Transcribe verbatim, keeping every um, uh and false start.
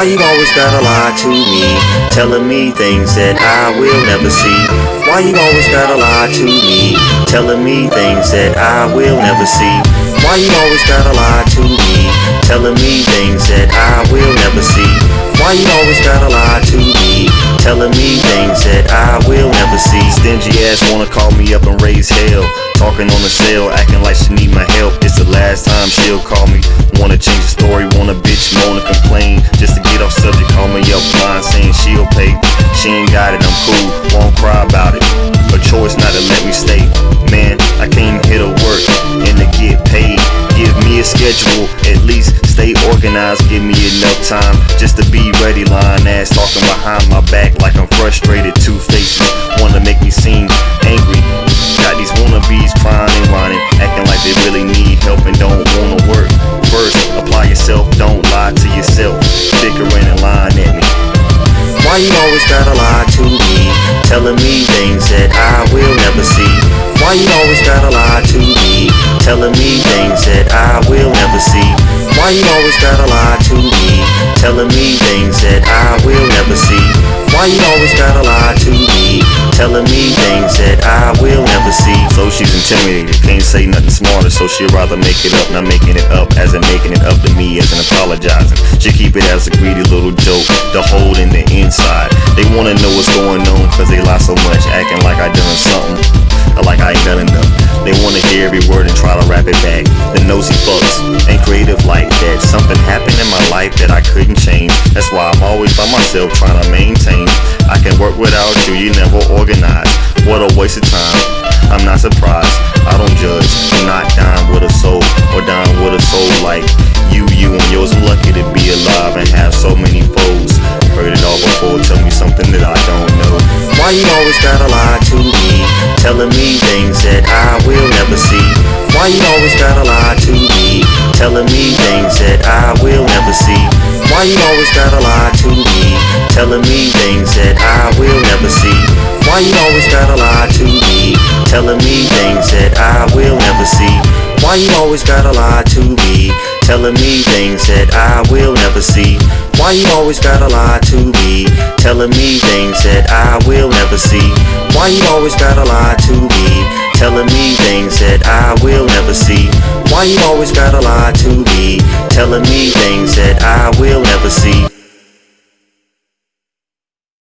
Why you always gotta lie to me, telling me things that I will never see? Why you always gotta lie to me, telling me things that I will never see? Why you always gotta lie to me, telling me things that I will never see? Why you always gotta lie to me, telling me things that I will never see? Stingy ass wanna call me up and raise hell, talking on the cell, acting like she need my help. It's the last time she'll call me. Wanna change the story, wanna bitch, wanna complain, just to get off subject, call me up blind, saying she'll pay. She ain't got it, I'm cool, won't cry about it. A choice not to let me stay. Man, I came here to work and to get paid. Give me a schedule, at least stay organized. Give me enough time just to be ready. Lying ass talking behind my back like I'm frustrated. Two faces wanna make me seem angry. Got these wannabes crying and whining, acting like they really need help and don't wanna work. First, apply yourself, don't lie to yourself. Bickering and lying at me. Why you always gotta lie to me, telling me things that I will never see? Why you always gotta lie to me, telling me things that I will never see? Why you always gotta lie to me, telling me things that I will never see? Why you always gotta lie to me, telling me things that I will never see? So she's intimidated, can't say nothing smarter, so she'd rather make it up, not making it up as in making it up to me as in apologizing. She keep it as a greedy little joke, the hold in the inside. They wanna know what's going on cause they lie so much, acting like I done something, or like I ain't done enough. They wanna hear every word and try to rap it back. The nosy fucks ain't creative like that. Something happened in my life that I couldn't change. That's why I'm always by myself trying to maintain. I can work without you, you never organize. What a waste of time, I'm not surprised. I don't judge, I'm not dying with a soul, or dying with a soul like you, you and yours. I'm lucky to be alive and have so many foes. Heard it all before, tell me something that I don't know. Why you always gotta lie to me, telling me things that I will never see? Why you always gotta lie to me, telling me things that I will never see? Why you always gotta lie to me, telling me things that I will never see? Why you always gotta lie to me, telling me things that I will never see? Why you always gotta lie to me, telling me things that I will never see? Why you always gotta lie to me, telling me things that I will never see? Why you always gotta lie to me, telling me things that I will never see? Why you always gotta lie to me, telling me things that I will never see?